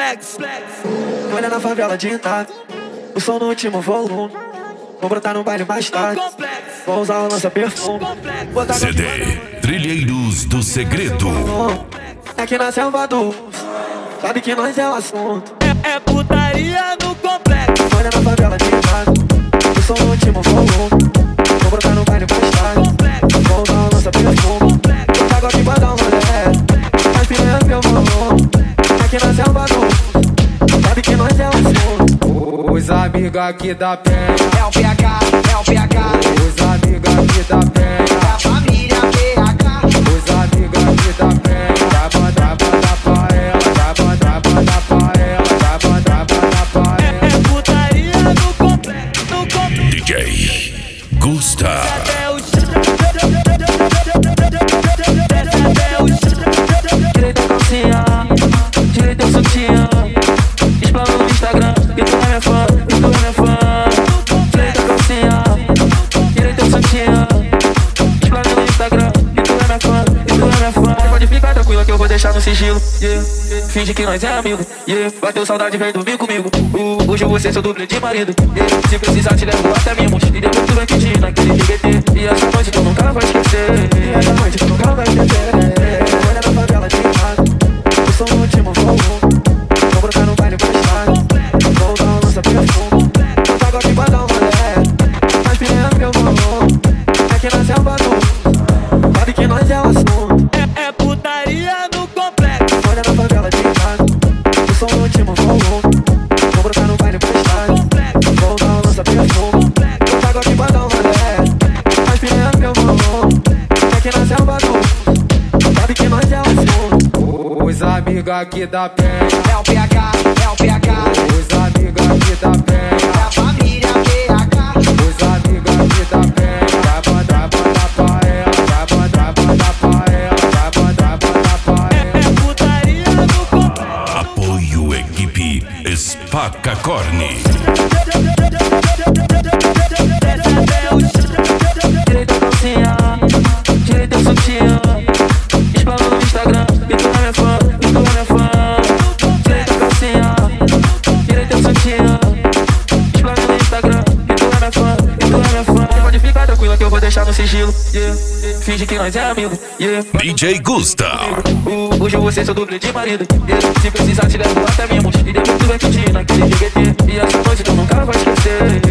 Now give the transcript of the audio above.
Complex. Olha na favela de Itália, o som no último volume. Vou brotar no baile mais tarde, vou usar o lança perfume. CD Trilheiros do Segredo. Aqui na selva do sabe que nós é o assunto. É putaria no complexo. Olha na favela de Itália, o som no último volume. Vou brotar no baile mais tarde, vou usar o lança perfume. Eu trago aqui pra dar um rolê, as piranhas meu volume. Aqui na selva do sabe que nós é o assunto. Os amigos aqui da penha É o PH, é o PH. Os amigos aqui da penha É a família PH. Os amigos aqui da penha vai mandar pra ela, vai mandar pra ela, vai mandar pra ela. É putaria no complexo. DJ Gusta. Até o Direita a calcinha, direita o sutiã. Explana no Instagram, e tu é minha fã, e tu é minha fã. Direita a calcinha, direita o sutiã. Explana no Instagram, e tu é minha fã, e tu é minha fã. Pode ficar tranquila que eu vou deixar no sigilo, yeah. Finge que nós é amigo, yeah. Bateu saudade, vem dormir comigo. Hoje eu vou ser seu duplo de marido, yeah. Se precisar te levo até mimos, e depois tu vai pedir naquele GBT. E essa noite tu nunca vai esquecer, e essa noite tu nunca vai esquecer. Olha na favela de casa, eu sou o último volume. Vou brotar no baile mais tarde, vou usar o lança perfume. Eu trago aqui pra dar um rolê, as piranhas meu volume. Aqui na selva do sabe que nós é o assunto. é putaria no complexo. Olha na favela de casa, eu sou o último volume. Vou brotar no baile mais tarde, vou usar o lança perfume. Eu trago aqui pra dar um rolê, as piranhas meu volume. Aqui na selva do sabe que nós é o assunto. Os amigos aqui da penha É o PH, é o PH. Os amigos aqui da É penha a família PH. Os amigos aqui da penha vai mandar pra ela, vai mandar pra ela, vai mandar pra ela. É putaria no complexo. Apoio Equipe Spaca Corne. Direita a calcinha, direita o sutiã. Explana no Instagram, e tu é minha fã, e tu é minha fã. Direita a calcinha, direita o sutiã. Explana no Instagram, e tu é minha fã, e tu é minha fã. Pode ficar tranquila que eu vou deixar no sigilo, yeah. Finge que nós é amigo, yeah. DJ Gusta. Hoje eu vou ser seu duplo de marido, yeah. Se precisar te levo até mimos, e depois tu vai pedir naquele GBT. E essa noite tu nunca vai esquecer.